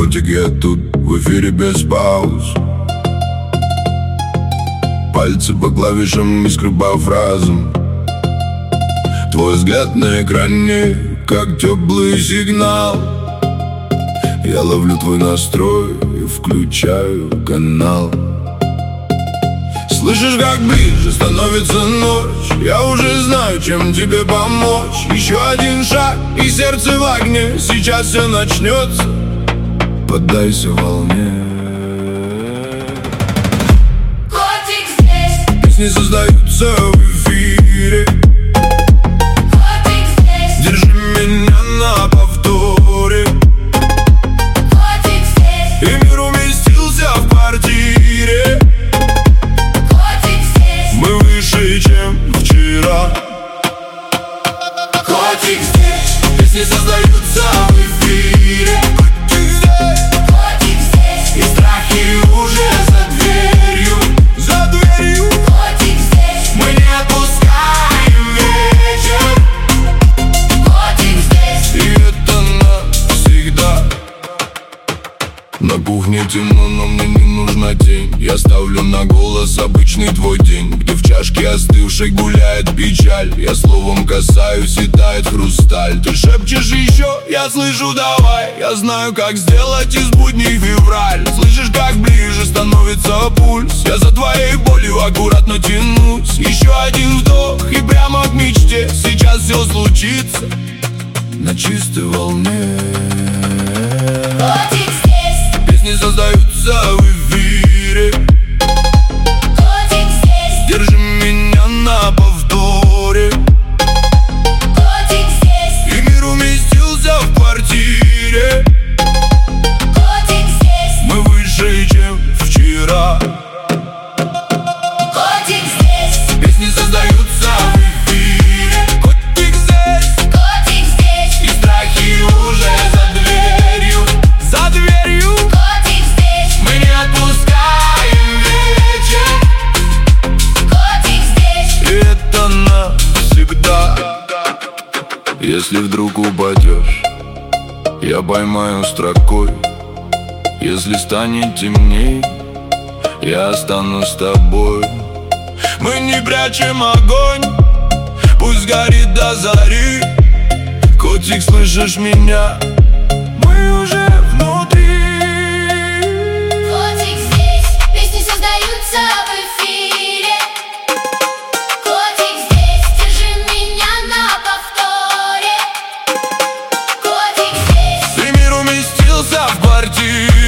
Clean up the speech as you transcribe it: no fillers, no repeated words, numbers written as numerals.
Котик, я тут в эфире без пауз. Пальцы по клавишам, не скрывав разум. Твой взгляд на экране, как теплый сигнал. Я ловлю твой настрой и включаю канал. Слышишь, как ближе становится ночь? Я уже знаю, чем тебе помочь. Еще один шаг, и сердце в огне. Сейчас все начнется. Поддайся волне. Котик здесь. Песни создаются в эфире. Котик здесь. Держи меня на повторе. Котик здесь. И мир уместился в квартире. Котик здесь. Мы выше, чем вчера. Котик здесь. Песни создаются в эфире. Котик здесь. И страхи уже за дверью. За дверью. Котик здесь. Мы не отпускаем вечер. Котик здесь. И это навсегда. На кухне темно, но мне не нужна тень. Я ставлю на голос обычный твой день, где в чашке остывшей гуляет печаль. Я словом касаюсь, и тает хрусталь. Ты шепчешь еще, я слышу, давай. Я знаю, как сделать из будней февраль. Слышишь, как ближе становится пульс. Я за твоей болью аккуратно тянусь. Еще один вдох и прямо к мечте. Сейчас все случится на чистой волне. Котик здесь. Песни создаются в эфире. Котик здесь. Держи меня на повторе. Котик здесь. И мир уместился в квартире. Котик здесь. Мы выше, чем вчера. Котик здесь. Песни создаются в эфире. Котик здесь. Котик здесь. И страхи уже за дверью. За дверью. Котик здесь. Мы не отпускаем вечер. Котик здесь. И это навсегда. Если вдруг упадешь, я поймаю строкой. Если станет темней, я останусь с тобой. Мы не прячем огонь, пусть горит до зари. Котик, слышишь меня? Мы уже внутри. Котик здесь. Песни создаются в эфире. Котик здесь. Держи меня на повторе. Котик здесь. И мир уместился в квартире.